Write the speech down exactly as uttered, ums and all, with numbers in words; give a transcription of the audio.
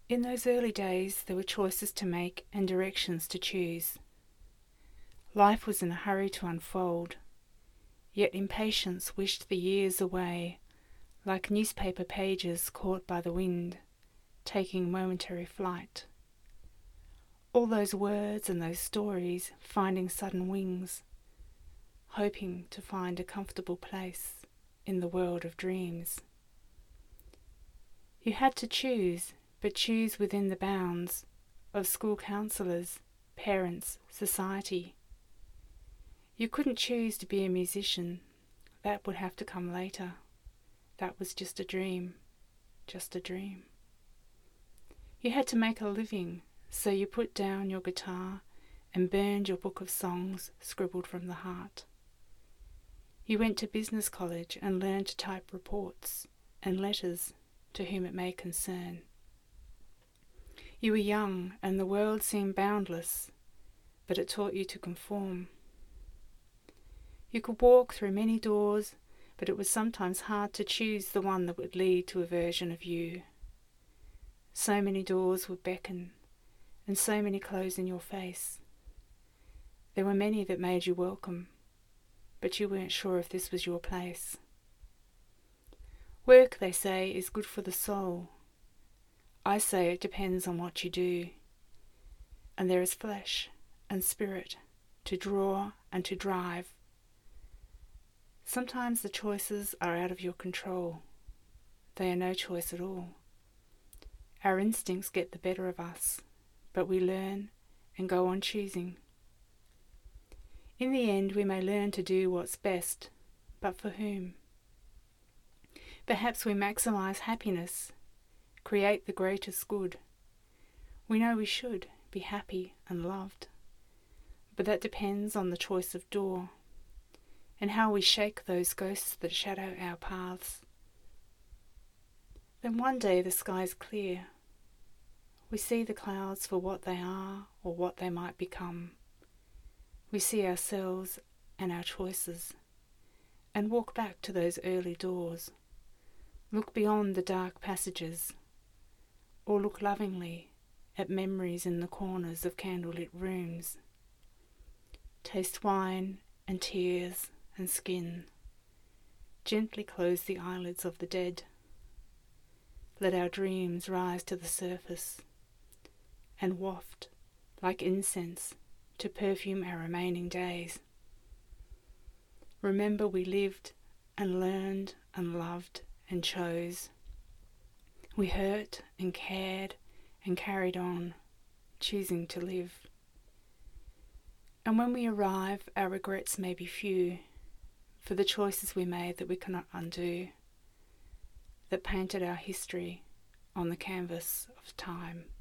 In those early days, there were choices to make and directions to choose. Life was in a hurry to unfold, yet impatience wished the years away, like newspaper pages caught by the wind, taking momentary flight. All those words and those stories finding sudden wings, hoping to find a comfortable place in the world of dreams. You had to choose, but choose within the bounds of school counsellors, parents, society. You couldn't choose to be a musician. That would have to come later. That was just a dream, just a dream. You had to make a living, so you put down your guitar and burned your book of songs scribbled from the heart. You went to business college and learned to type reports and letters to whom it may concern. You were young and the world seemed boundless, but it taught you to conform. You could walk through many doors, but it was sometimes hard to choose the one that would lead to a version of you. So many doors would beckon, and so many close in your face. There were many that made you welcome, but you weren't sure if this was your place. Work, they say, is good for the soul. I say it depends on what you do. And there is flesh and spirit to draw and to drive. Sometimes the choices are out of your control. They are no choice at all. Our instincts get the better of us, but we learn and go on choosing. In the end, we may learn to do what's best, but for whom? Perhaps we maximize happiness, create the greatest good. We know we should be happy and loved, but that depends on the choice of door and how we shake those ghosts that shadow our paths. Then one day the sky's clear. We see the clouds for what they are or what they might become. We see ourselves and our choices and walk back to those early doors. Look beyond the dark passages, or look lovingly at memories in the corners of candlelit rooms. Taste wine and tears and skin. Gently close the eyelids of the dead. Let our dreams rise to the surface and waft like incense to perfume our remaining days. Remember we lived and learned and loved and chose. We hurt and cared and carried on, choosing to live. And when we arrive, our regrets may be few for the choices we made that we cannot undo, that painted our history on the canvas of time.